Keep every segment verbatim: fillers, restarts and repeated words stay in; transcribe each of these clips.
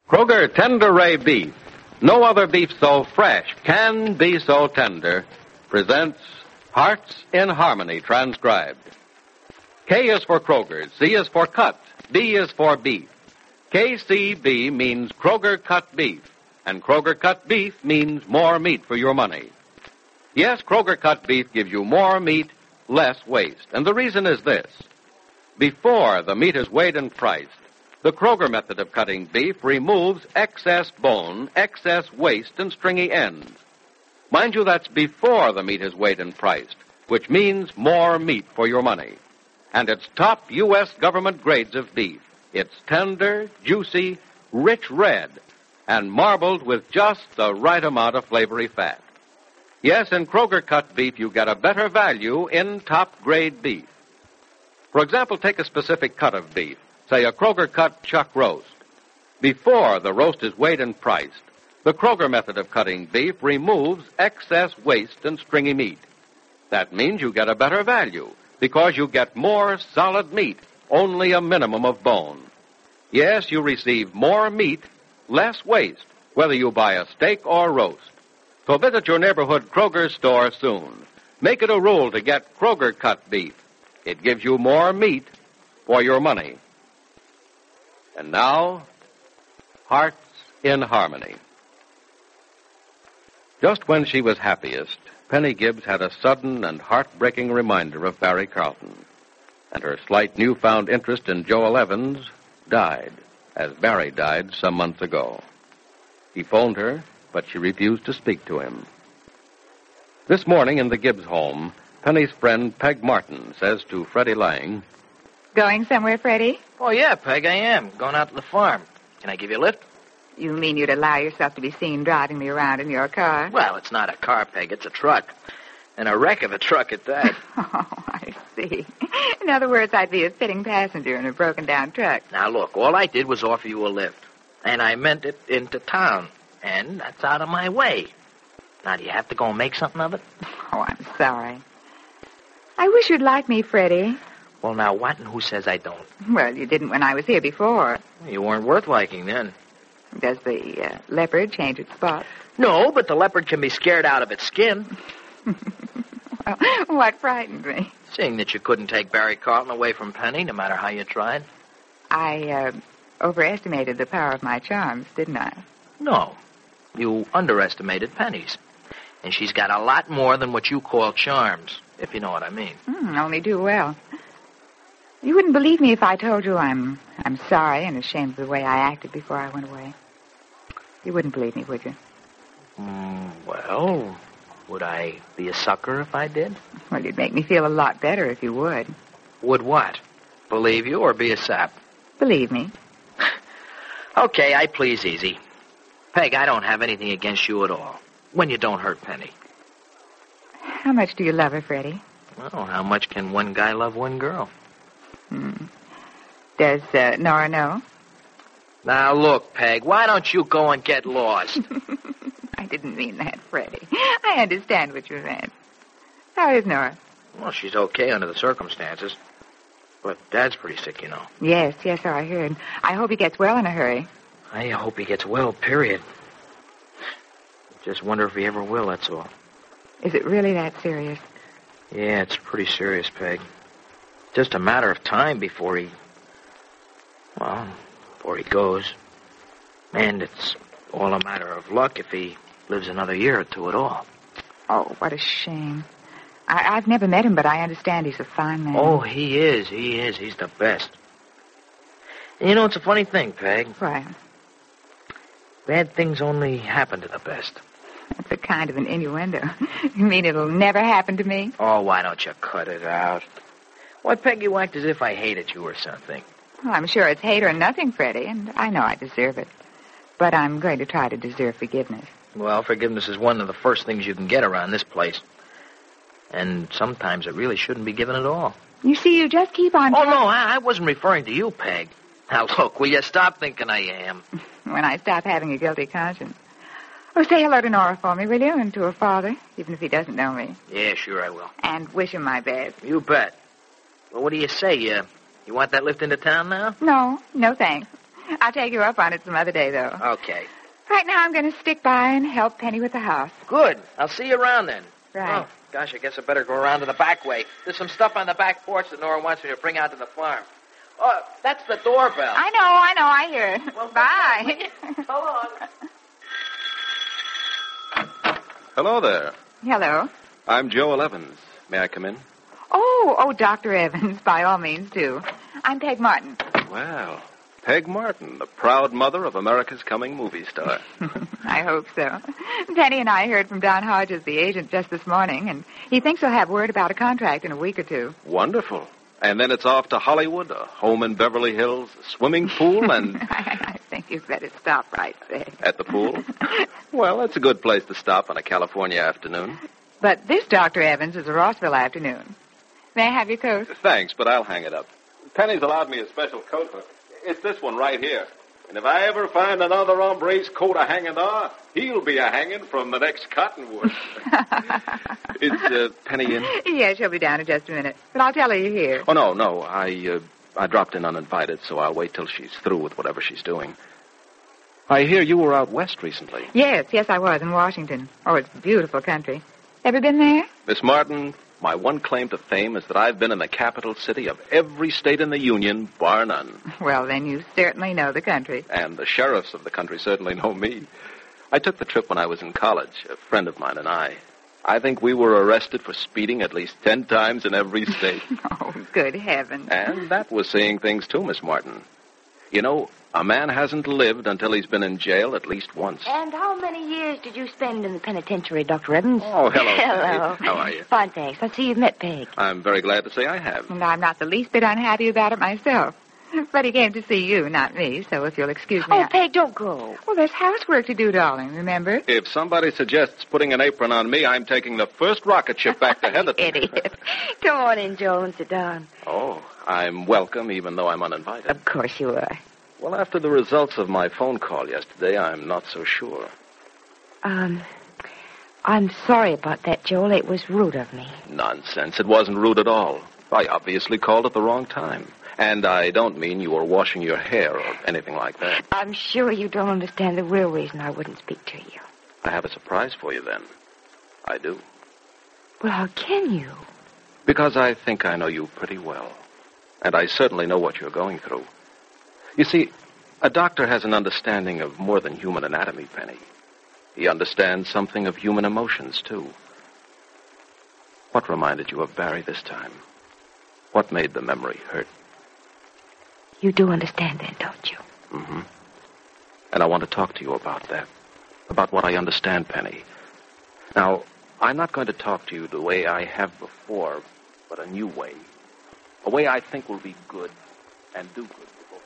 Kroger Tender Ray Beef, no other beef so fresh can be so tender, presents Hearts in Harmony, transcribed. K is for Kroger, C is for cut, B is for beef. K C B means Kroger cut beef, and Kroger cut beef means more meat for your money. Yes, Kroger cut beef gives you more meat, less waste. And the reason is this. Before the meat is weighed and priced, the Kroger method of cutting beef removes excess bone, excess waste, and stringy ends. Mind you, that's before the meat is weighed and priced, which means more meat for your money. And it's top U S government grades of beef. It's tender, juicy, rich red, and marbled with just the right amount of flavory fat. Yes, in Kroger cut beef, you get a better value in top-grade beef. For example, take a specific cut of beef, say a Kroger cut chuck roast. Before the roast is weighed and priced, the Kroger method of cutting beef removes excess waste and stringy meat. That means you get a better value because you get more solid meat, only a minimum of bone. Yes, you receive more meat, less waste, whether you buy a steak or roast. So visit your neighborhood Kroger store soon. Make it a rule to get Kroger cut beef. It gives you more meat for your money. And now, Hearts in Harmony. Just when she was happiest, Penny Gibbs had a sudden and heartbreaking reminder of Barry Carlton. And her slight newfound interest in Joel Evans died, as Barry died some months ago. He phoned her, but she refused to speak to him. This morning in the Gibbs home, Penny's friend Peg Martin says to Freddie Lang, Going somewhere, Freddie? Oh, yeah, Peg, I am. Going out to the farm. Can I give you a lift? You mean you'd allow yourself to be seen driving me around in your car? Well, it's not a car, Peg. It's a truck. And a wreck of a truck at that. Oh, I see. In other words, I'd be a fitting passenger in a broken-down truck. Now, look, all I did was offer you a lift. And I meant it into town. And that's out of my way. Now, do you have to go and make something of it? Oh, I'm sorry. I wish you'd like me, Freddie. Well, now, what and who says I don't? Well, you didn't when I was here before. You weren't worth liking then. Does the uh, leopard change its spots? No, but the leopard can be scared out of its skin. Well, what frightened me? Seeing that you couldn't take Barry Carlton away from Penny, no matter how you tried. I uh, overestimated the power of my charms, didn't I? No. You underestimated Penny's. And she's got a lot more than what you call charms, if you know what I mean. Mm, only too well. You wouldn't believe me if I told you I'm I'm sorry and ashamed of the way I acted before I went away. You wouldn't believe me, would you? Mm, well, would I be a sucker if I did? Well, you'd make me feel a lot better if you would. Would what? Believe you or be a sap? Believe me. Okay, I please easy. Peg, I don't have anything against you at all. When you don't hurt Penny. How much do you love her, Freddie? Well, how much can one guy love one girl? Hmm. Does uh, Nora know? Now, look, Peg, why don't you go and get lost? I didn't mean that, Freddie. I understand what you meant. How is Nora? Well, she's okay under the circumstances. But Dad's pretty sick, you know. Yes, yes, so I heard. I hope he gets well in a hurry. I hope he gets well, period. Just wonder if he ever will, that's all. Is it really that serious? Yeah, it's pretty serious, Peg. Just a matter of time before he... Well, before he goes. And it's all a matter of luck if he lives another year or two at all. Oh, what a shame. I, I've never met him, but I understand he's a fine man. Oh, he is, he is. He's the best. And you know, it's a funny thing, Peg. Why? Bad things only happen to the best. That's a kind of an innuendo. You mean it'll never happen to me? Oh, why don't you cut it out? Why, Peg, you act as if I hated you or something. Well, I'm sure it's hate or nothing, Freddie, and I know I deserve it. But I'm going to try to deserve forgiveness. Well, forgiveness is one of the first things you can get around this place. And sometimes it really shouldn't be given at all. You see, you just keep on... Oh, no, I, I wasn't referring to you, Peg. Now, look, will you stop thinking I am? When I stop having a guilty conscience. Oh, say hello to Nora for me, will you? And to her father, even if he doesn't know me. Yeah, sure I will. And wish him my best. You bet. Well, what do you say? Uh, you want that lift into town now? No, no thanks. I'll take you up on it some other day, though. Okay. Right now, I'm going to stick by and help Penny with the house. Good. I'll see you around then. Right. Oh, gosh, I guess I better go around to the back way. There's some stuff on the back porch that Nora wants me to bring out to the farm. Oh, that's the doorbell. I know, I know, I hear it. Well, bye. So long. Hello there. Hello. I'm Joel Evans. May I come in? Oh, oh, Doctor Evans, by all means, do. I'm Peg Martin. Well, Peg Martin, the proud mother of America's coming movie star. I hope so. Penny and I heard from Don Hodges, the agent, just this morning, and he thinks he'll have word about a contract in a week or two. Wonderful. And then it's off to Hollywood, a home in Beverly Hills, a swimming pool, and... I, I think you'd better stop right there. At the pool? Well, that's a good place to stop on a California afternoon. But this Doctor Evans is a Rossville afternoon. May I have your coat? Thanks, but I'll hang it up. Penny's allowed me a special coat, but it's this one right here. And if I ever find another hombre's coat a hanging there, he'll be a hanging from the next cottonwood. Is uh, Penny in? Yes, she'll be down in just a minute. But I'll tell her you're here. Oh, no, no. I, uh, I dropped in uninvited, so I'll wait till she's through with whatever she's doing. I hear you were out west recently. Yes, yes, I was in Washington. Oh, it's a beautiful country. Ever been there? Miss Martin, my one claim to fame is that I've been in the capital city of every state in the Union, bar none. Well, then you certainly know the country. And the sheriffs of the country certainly know me. I took the trip when I was in college, a friend of mine and I. I think we were arrested for speeding at least ten times in every state. Oh, good heavens. And that was saying things, too, Miss Martin. You know, a man hasn't lived until he's been in jail at least once. And how many years did you spend in the penitentiary, Doctor Evans? Oh, hello. Hello. Penny. How are you? Fine, thanks. I see you've met Peg. I'm very glad to say I have. And I'm not the least bit unhappy about it myself. But he came to see you, not me, so if you'll excuse me... Oh, I... Peg, don't go. Well, there's housework to do, darling, remember? If somebody suggests putting an apron on me, I'm taking the first rocket ship back to Heatherton. Idiot. Come on in, Joel, and sit down. Oh, I'm welcome, even though I'm uninvited. Of course you are. Well, after the results of my phone call yesterday, I'm not so sure. Um, I'm sorry about that, Joel. It was rude of me. Nonsense. It wasn't rude at all. I obviously called at the wrong time. And I don't mean you were washing your hair or anything like that. I'm sure you don't understand the real reason I wouldn't speak to you. I have a surprise for you then. I do. Well, how can you? Because I think I know you pretty well. And I certainly know what you're going through. You see, a doctor has an understanding of more than human anatomy, Penny. He understands something of human emotions, too. What reminded you of Barry this time? What made the memory hurt? You do understand then, don't you? Mm-hmm. And I want to talk to you about that. About what I understand, Penny. Now, I'm not going to talk to you the way I have before, but a new way. A way I think will be good and do good for both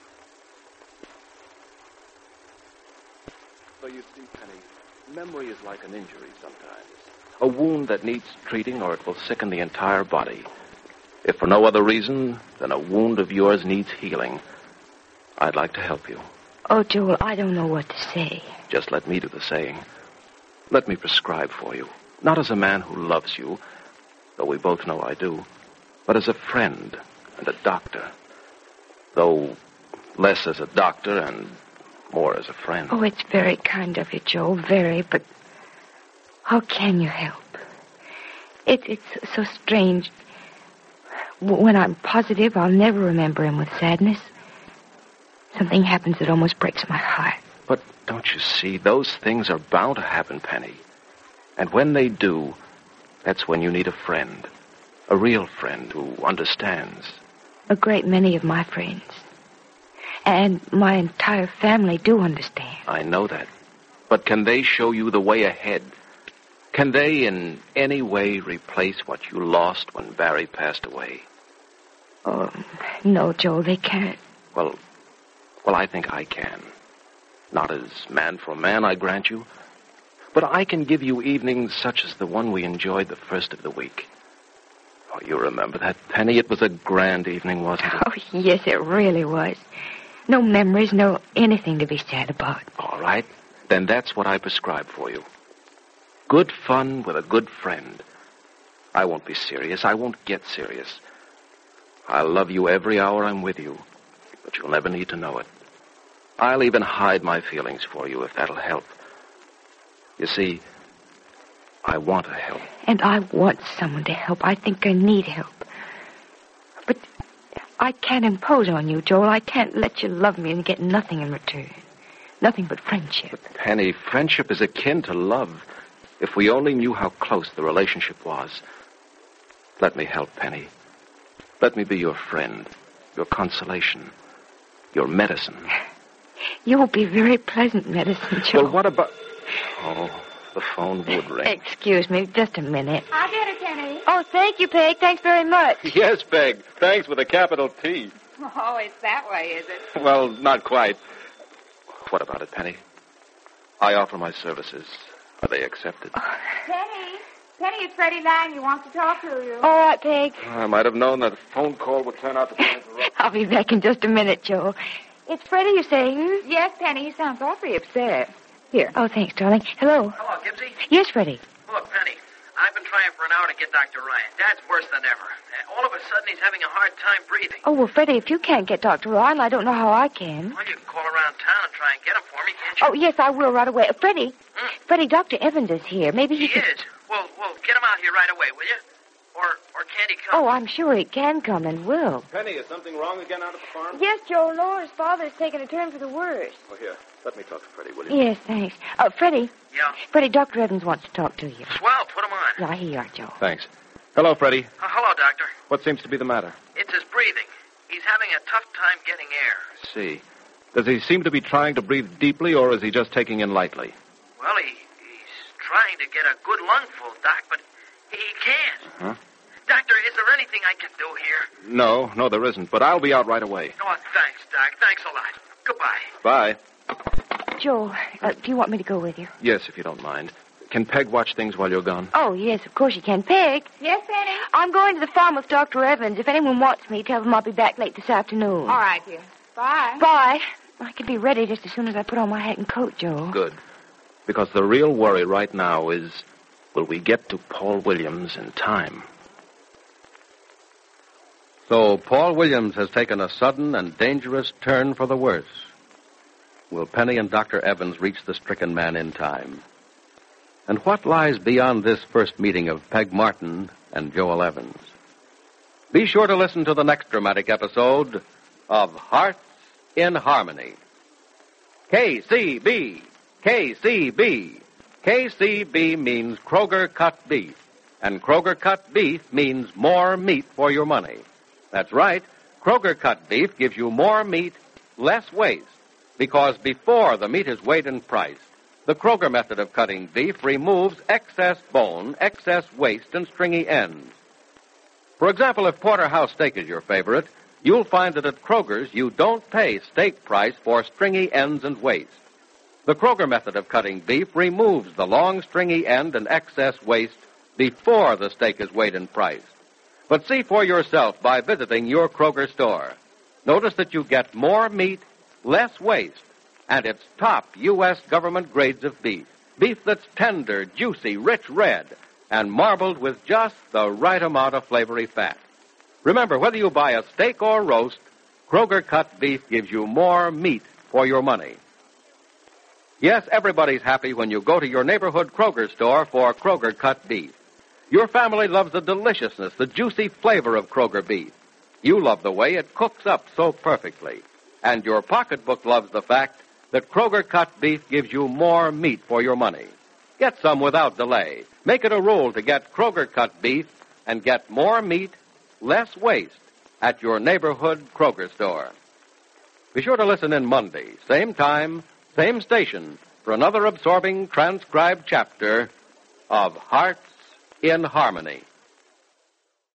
of us. So you see, Penny, memory is like an injury sometimes. A wound that needs treating or it will sicken the entire body. If for no other reason than a wound of yours needs healing, I'd like to help you. Oh, Joel, I don't know what to say. Just let me do the saying. Let me prescribe for you. Not as a man who loves you, though we both know I do, but as a friend and a doctor. Though less as a doctor and more as a friend. Oh, it's very kind of you, Joel, very, but how can you help? It, it's so strange. When I'm positive, I'll never remember him with sadness. Something happens that almost breaks my heart. But don't you see, those things are bound to happen, Penny. And when they do, that's when you need a friend. A real friend who understands. A great many of my friends. And my entire family do understand. I know that. But can they show you the way ahead? Can they in any way replace what you lost when Barry passed away? Oh, no, Joel, they can't. Well, well, I think I can. Not as man for man, I grant you. But I can give you evenings such as the one we enjoyed the first of the week. Oh, you remember that, Penny? It was a grand evening, wasn't it? Oh, yes, it really was. No memories, no anything to be sad about. All right. Then that's what I prescribe for you. Good fun with a good friend. I won't be serious. I won't get serious. I'll love you every hour I'm with you, but you'll never need to know it. I'll even hide my feelings for you if that'll help. You see, I want to help. And I want someone to help. I think I need help. But I can't impose on you, Joel. I can't let you love me and get nothing in return. Nothing but friendship. But Penny, friendship is akin to love. If we only knew how close the relationship was. Let me help, Penny. Let me be your friend, your consolation, your medicine. You'll be very pleasant medicine, Joel. Well, what about... Oh, the phone would ring. Excuse me, just a minute. I'll get it, Penny. Oh, thank you, Peg. Thanks very much. Yes, Peg. Thanks with a capital T. Oh, it's that way, is it? Well, not quite. What about it, Penny? I offer my services. Are they accepted? Penny. Penny, it's Freddie Lang. He wants to talk to you. All right, Peg. I might have known that a phone call would turn out to be interrupted. I'll be back in just a minute, Joel. It's Freddie, you say? Hmm? Yes, Penny. He sounds awfully upset. Here. Oh, thanks, darling. Hello. Hello, Gibbsy. Yes, Freddie. Look, Penny, I've been trying for an hour to get Doctor Ryan. Dad's worse than ever. Uh, all of a sudden, he's having a hard time breathing. Oh, well, Freddie, if you can't get Doctor Ryan, I don't know how I can. Well, you can call around town and try and get him for me, can't you? Oh, yes, I will right away. Uh, Freddie, Hmm? Freddie, Doctor Evans is here. Maybe he, He can... is. Well, well, get him out here right away, will you? Or, or can't he come? Oh, I'm sure he can come and will. Penny, is something wrong again out at the farm? Yes, Joel, Laura's father's taken a turn for the worse. Oh, here. Let me talk to Freddie, will you? Yes, thanks. Uh, Freddie, Yeah. Freddie, Doctor Evans wants to talk to you. Swell, put him on. Yeah, here you are, Joel. Thanks. Hello, Freddie. Uh, hello, Doctor. What seems to be the matter? It's his breathing. He's having a tough time getting air. I see. Does he seem to be trying to breathe deeply, or is he just taking in lightly? Well, he, he's trying to get a good lungful, Doc, but he can't. Huh? Doctor, is there anything I can do here? No, no, there isn't, but I'll be out right away. Oh, thanks, Doc. Thanks a lot. Goodbye. Bye. Joel, uh, do you want me to go with you? Yes, if you don't mind. Can Peg watch things while you're gone? Oh, yes, of course you can. Peg, Yes, Penny? I'm going to the farm with Doctor Evans. If anyone wants me, tell them I'll be back late this afternoon. All right, dear. Bye. Bye. I can be ready just as soon as I put on my hat and coat, Joel. Good. Because the real worry right now is, will we get to Paul Williams in time? So Paul Williams has taken a sudden and dangerous turn for the worse. Will Penny and Doctor Evans reach the stricken man in time? And what lies beyond this first meeting of Peg Martin and Joel Evans? Be sure to listen to the next dramatic episode of Hearts in Harmony. K C B, K C B. K C B means Kroger cut beef, and Kroger cut beef means more meat for your money. That's right. Kroger cut beef gives you more meat, less waste, because before the meat is weighed and priced, the Kroger method of cutting beef removes excess bone, excess waste, and stringy ends. For example, if porterhouse steak is your favorite, you'll find that at Kroger's you don't pay steak price for stringy ends and waste. The Kroger method of cutting beef removes the long stringy end and excess waste before the steak is weighed and priced. But see for yourself by visiting your Kroger store. Notice that you get more meat, less waste, and it's top U S government grades of beef. Beef that's tender, juicy, rich red, and marbled with just the right amount of flavory fat. Remember, whether you buy a steak or roast, Kroger cut beef gives you more meat for your money. Yes, everybody's happy when you go to your neighborhood Kroger store for Kroger cut beef. Your family loves the deliciousness, the juicy flavor of Kroger beef. You love the way it cooks up so perfectly. And your pocketbook loves the fact that Kroger cut beef gives you more meat for your money. Get some without delay. Make it a rule to get Kroger cut beef and get more meat, less waste at your neighborhood Kroger store. Be sure to listen in Monday, same time, same station, for another absorbing transcribed chapter of Hearts in Harmony.